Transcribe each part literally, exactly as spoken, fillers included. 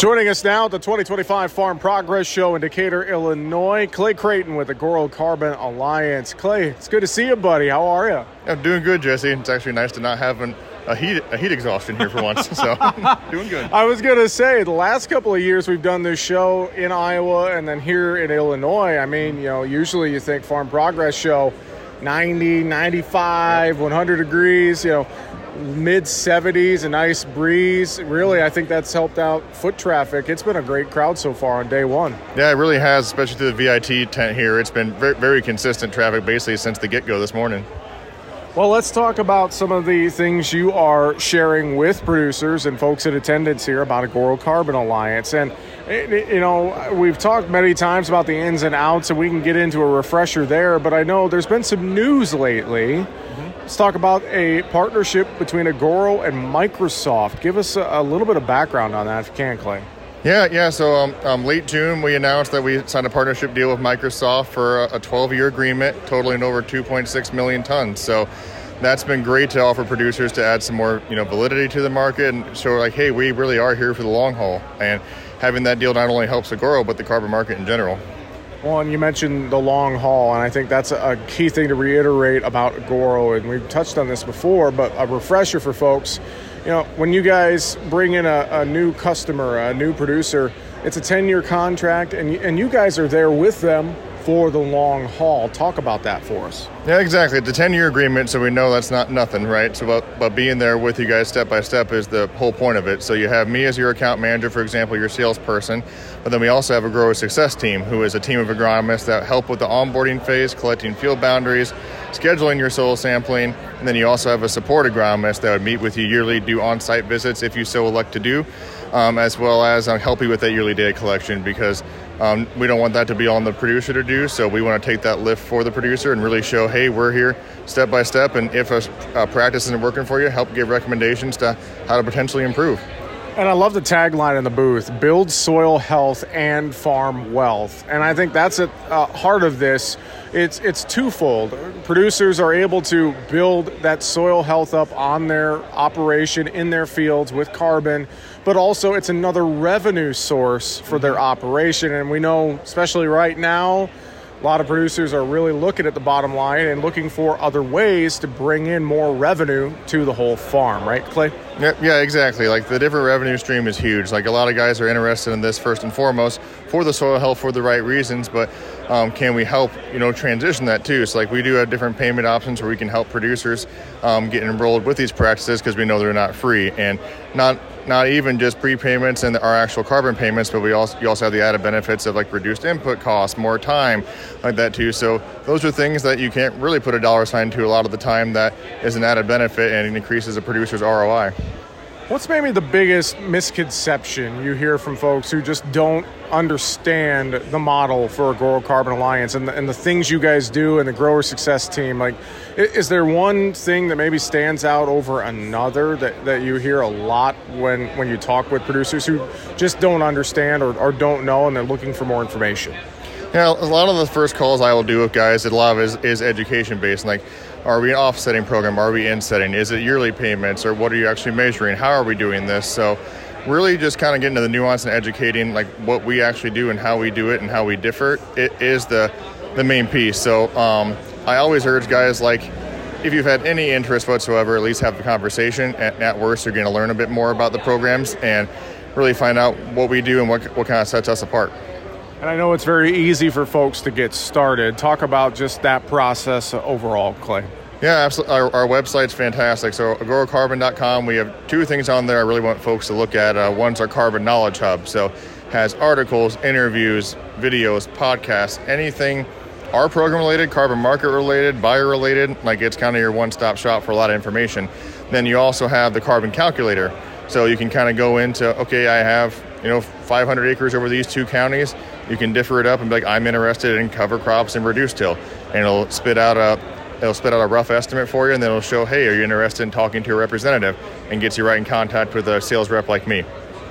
Joining us now at the twenty twenty-five Farm Progress Show in Decatur, Illinois, Clay Creighton with the Agoro Carbon Alliance. Clay, it's good to see you, buddy. How are you? I'm doing good, Jesse. It's actually nice to not have an, a heat a heat exhaustion here for once, so doing good. I was going to say, the last couple of years we've done this show in Iowa and then here in Illinois. I mean, you know, usually you think Farm Progress Show, ninety, ninety-five, one hundred degrees, you know, mid seventies, a nice breeze. Really, I think that's helped out foot traffic. It's been a great crowd so far on day one. Yeah, it really has, especially through the V I T tent here. It's been very, very consistent traffic basically since the get-go this morning. Well, let's talk about some of the things you are sharing with producers and folks in attendance here about Agoro Carbon Alliance. And, you know, we've talked many times about the ins and outs, and we can get into a refresher there, but I know there's been some news lately. Mm-hmm. Let's talk about a partnership between Agoro and Microsoft. Give us a, a little bit of background on that, if you can, Clay. Yeah, yeah. So um, um, late June, we announced that we signed a partnership deal with Microsoft for a twelve-year agreement totaling over two point six million tons. So that's been great to offer producers to add some more, you know, validity to the market and show like, hey, we really are here for the long haul. And having that deal not only helps Agoro, but the carbon market in general. Well, and you mentioned the long haul, and I think that's a key thing to reiterate about Agoro, and we've touched on this before, but a refresher for folks. You know, when you guys bring in a, a new customer, a new producer, it's a ten-year contract, and, and you guys are there with them for the long haul. Talk about that for us. Yeah, exactly. It's a ten-year agreement, so we know that's not nothing, right? So but, but being there with you guys step by step is the whole point of it. So you have me as your account manager, for example, your salesperson, but then we also have a grower success team, who is a team of agronomists that help with the onboarding phase, collecting field boundaries, scheduling your soil sampling, and then you also have a support agronomist that would meet with you yearly, do on-site visits if you so elect to do, um, as well as um, help you with that yearly data collection, because um, we don't want that to be on the producer to do, so we want to take that lift for the producer and really show, hey, we're here step by step, and if a, a practice isn't working for you, help give recommendations to how to potentially improve. And I love the tagline in the booth, build soil health and farm wealth. And I think that's at the uh, heart of this. It's it's twofold. Producers are able to build that soil health up on their operation in their fields with carbon, but also it's another revenue source for their operation. And we know, especially right now, a lot of producers are really looking at the bottom line and looking for other ways to bring in more revenue to the whole farm, right, Clay? Yeah, yeah, exactly. Like the different revenue stream is huge. Like a lot of guys are interested in this first and foremost for the soil health for the right reasons, but um, can we help, you know, transition that too? So like we do have different payment options where we can help producers um, get enrolled with these practices because we know they're not free, and not not even just prepayments and our actual carbon payments, but we also you also have the added benefits of like reduced input costs, more time, like that too. So those are things that you can't really put a dollar sign to a lot of the time that is an added benefit and it increases a producer's R O I. What's maybe the biggest misconception you hear from folks who just don't understand the model for Agoro Carbon Alliance and the, and the things you guys do and the grower success team? Like, is there one thing that maybe stands out over another that, that you hear a lot when, when you talk with producers who just don't understand or, or don't know and they're looking for more information? Yeah, a lot of the first calls I will do with guys, a lot of it is, is education based. Like, are we an offsetting program? Are we insetting? Is it yearly payments, or what are you actually measuring? How are we doing this? So really just kind of getting to the nuance and educating like what we actually do and how we do it and how we differ. It is the, the main piece. So um, I always urge guys, like, if you've had any interest whatsoever, at least have the conversation. At, at worst, you're going to learn a bit more about the programs and really find out what we do and what what kind of sets us apart. And I know it's very easy for folks to get started. Talk about just that process overall, Clay. Yeah, absolutely. Our, our website's fantastic. So agoro carbon dot com, we have two things on there I really want folks to look at. Uh, one's our Carbon Knowledge Hub. So has articles, interviews, videos, podcasts, anything our program related, carbon market related, buyer related. Like it's kind of your one-stop shop for a lot of information. Then you also have the carbon calculator. So you can kind of go into, okay, I have, you know, five hundred acres over these two counties. You can differ it up and be like, I'm interested in cover crops and reduced till. And it'll spit out a it'll spit out a rough estimate for you, and then it'll show, hey, are you interested in talking to a representative, and gets you right in contact with a sales rep like me.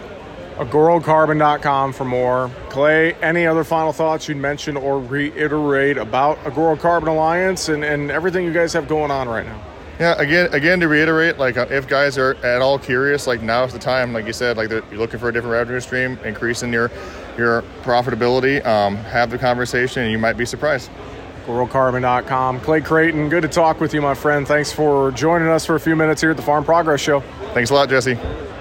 agoro carbon dot com for more. Clay, any other final thoughts you'd mention or reiterate about Agoro Carbon Alliance and, and everything you guys have going on right now? Yeah, again, again to reiterate, like uh, if guys are at all curious, like now's the time. Like you said, like you're looking for a different revenue stream, increasing your your profitability. Um, have the conversation, and you might be surprised. Coral Carbon dot com. Clay Creighton, good to talk with you, my friend. Thanks for joining us for a few minutes here at the Farm Progress Show. Thanks a lot, Jesse.